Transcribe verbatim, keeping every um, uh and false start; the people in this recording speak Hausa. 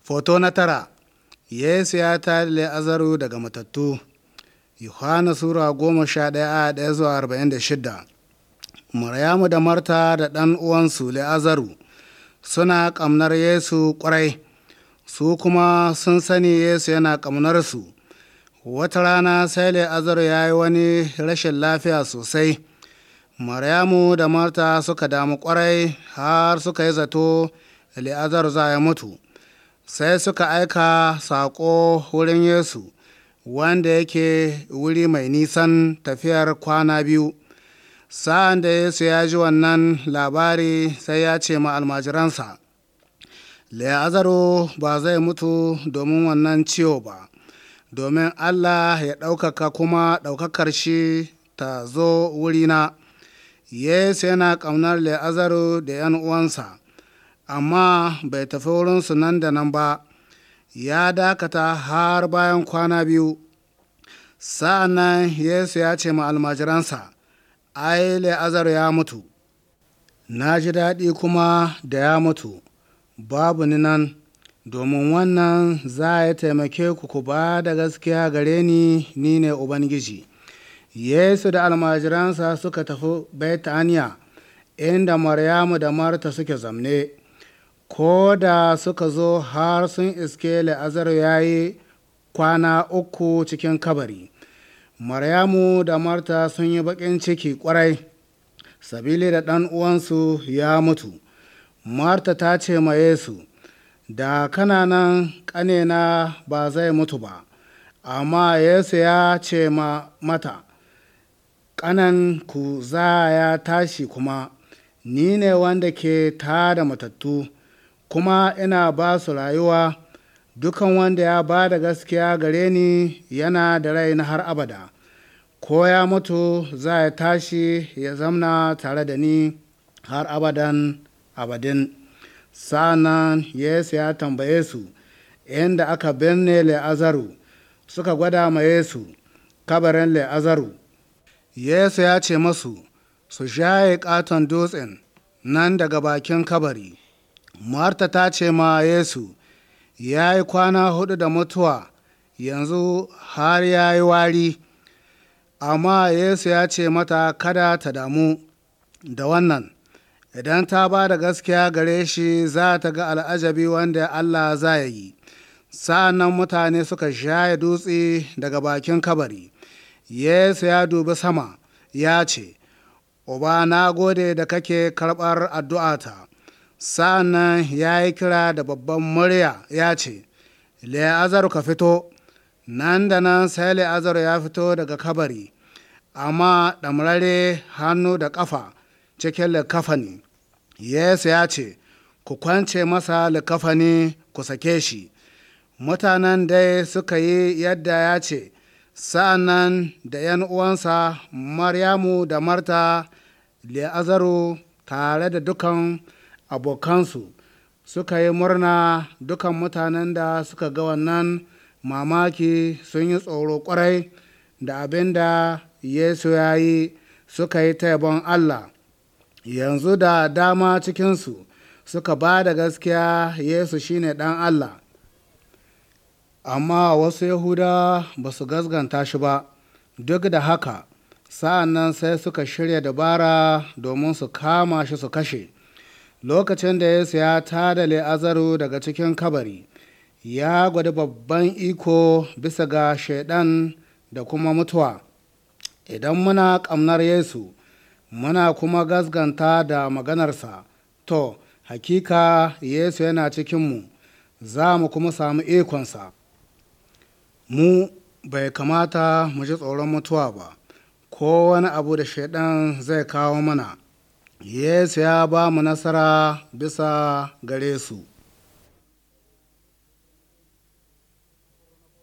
Foto na tara, Yesu ya tayar da Lazaru daga matattu. Yohana Sura goma sha ɗaya a ɗaya zuwa arba'in da shida. Maryamu da Marta da ɗan uwansu Lazaru suna ƙamnar Yesu ƙwarai, su kuma sun sani Yesu yana ƙamnar su. Wata rana sai Lazaru ya yi wani rashin lafiya sosai. Maryamu da Marta suka damu ƙwarai har suka yi zato Lazaru za ya mutu. Sai suka aika saƙo wurin Yesu, wanda yake wuri mai nisan tafiyar kwana biyu. Sa'an da Yesu ya ji wannan labari sai ya ce ma almajiransa, Lazaru ba zai mutu domin wannan ciwo ba, domin Allah ya ɗaukaka kuma ɗaukakar shi ta zo wurina. Yesu yana ƙaunar Lazaru da ’yan uwansa, amma bai tafi wurinsu nan da nan ba, ya dakata har bayan kwana biyu. Sa'an nan Yesu ya ce ma almajiransa, ai, Lazaru ya mutu, na ji daɗi kuma da ya mutu, babu ni nan, domin wannan za ya taimake ku ku ba da gaskiya gare ni, ni ne Ubangiji. Yesu da almajiransa suka tafi Betaniya, inda Maryamu da Marta suke zamne. Ko da suka zo har sun iske Lazaru ya yi kwana uku cikin kabari. Maryamu da Marta sun yi baƙin ciki ƙwarai, sabili da ɗan uwansu ya mutu. Marta ta ce ma Yesu, da kana nan ƙanena ba zai mutu ba. Amma Yesu ya ce ma mata, ƙanan ku za ya tashi kuma, ni ne wanda ke tada matattu, kuma ina ba su rayuwa. Dukan wanda ya ba da gaskiya gare ni yana da rai na har abada, ko ya mutu za ya tashi ya zamna tare da ni har abadan abadin. Sa'an Yesu ya tambaye su inda aka binne Lazaru, suka gwada ma Yesu kabarin Lazaru. Yesu ya ce masu su shaye ƙaton dutsen nan daga bakin kabari. Marta ta ce ma Yesu, ya yi kwana hudu da mutuwa, yanzu har ya yi wari. Amma Yesu ya ce mata kada ta damu da wannan, idan ta ba da gaskiya gare shi za ta ga al'ajabi wanda Allah za ya yi. Sa'an nan mutane suka shaye dutse daga bakin kabari. Yesu ya dubi sama ya ce, Uba, na gode da kake karɓar addu'ata. Sa'an nan ya yi kira da babban murya ya ce, Lazaru ka fito. Nan da nan sai Lazaru ya fito daga kabari, amma ɗamrare hannu da ƙafa cikin likafani. Yesu ya ce, ku kwance masa likafani ku sake shi. Mutanen dai suka yi yadda ya ce. Sa'an nan da ’yan uwansa Maryamu da Marta, Lazaru tare da dukan abokansu suka yi murna. Dukan mutanen da suka ga wannan mamaki sun yi tsoro ƙwarai da abin da Yesu ya yi, suka yi ta yabon Allah. Yanzu da dama cikinsu suka ba da gaskiya Yesu shine ɗan Allah. Amma wasu Yahudawa ba su gasganta shi ba. Duk da haka, sa'an nan sai suka shirya dabara domin su kama shi su kashe. Lokacin da Yesu ya tada Lazaru daga cikin kabari, ya gwada babban iko bisa ga Shaiɗan da kuma mutuwa. Idan muna ƙamnar Yesu, muna kuma gasganta da maganarsa, to, hakika Yesu yana cikinmu, za mu kuma samu ikonsa. Mu bai kamata mu ji tsoron mutuwa ba, ko wani abu da Shaiɗan zai kawo mana. Yesu ya ba mu nasara bisa gare su.